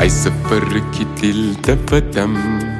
ای سفر کی دل دفدم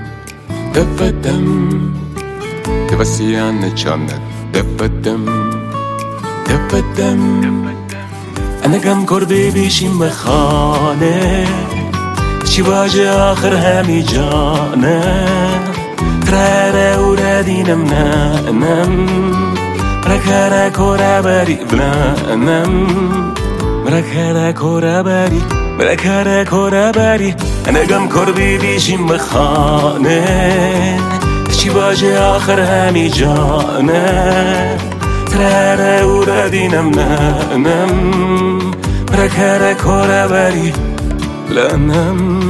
دفدم توسیان جانت دفدم دفدم انا گم کر ببیشیم به خانه چی واجه آخر همی جانه تراره او ردینم نم مرکره کره بری بلنم مرکره کره بری مرکره کره بری انا گم کر ببیشیم به خانه چی واجه آخر همی جانه تراره او ردینم نم مرکره کره بری بلنم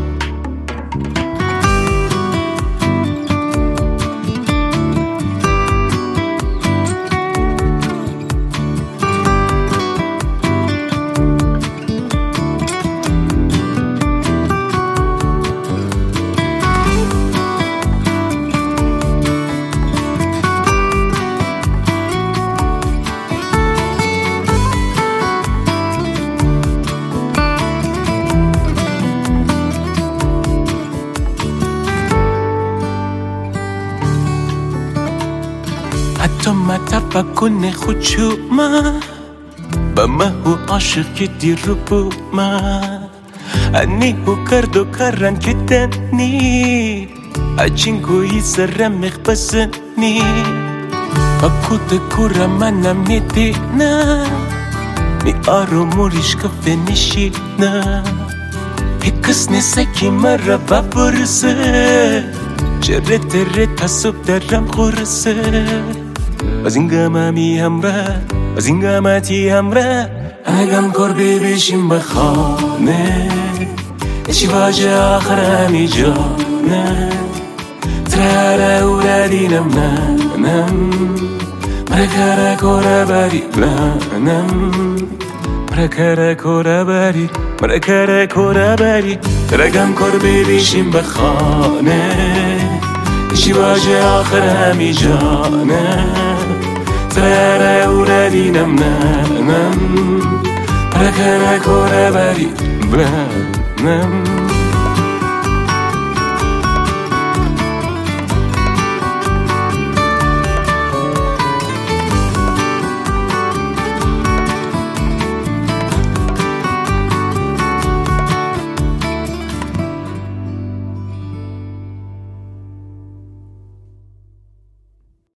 حتی متفق کنه خود شو من با مهو عاشق که دیر رو بو من انی هو کرد و کرن که دنی اچین گویی سرم مخبسنی با کود کورا منم ندینا می آرو موریش کفه نشینا هکس نسکی مرا بپرسه چره تره تصب درم خورسه از این گممی همراه از این گمتی همراه اگم کر ببیشیم به خانه چی واجه آخر همی جانه تراره او ردینم نم مرکره کره بری بلنم مرکره کره بری مرکره کره بری اگم کر ببیشیم به خانه چی واجه آخر همی جانه تراره او ردینم نم مرکره کره بری بلنم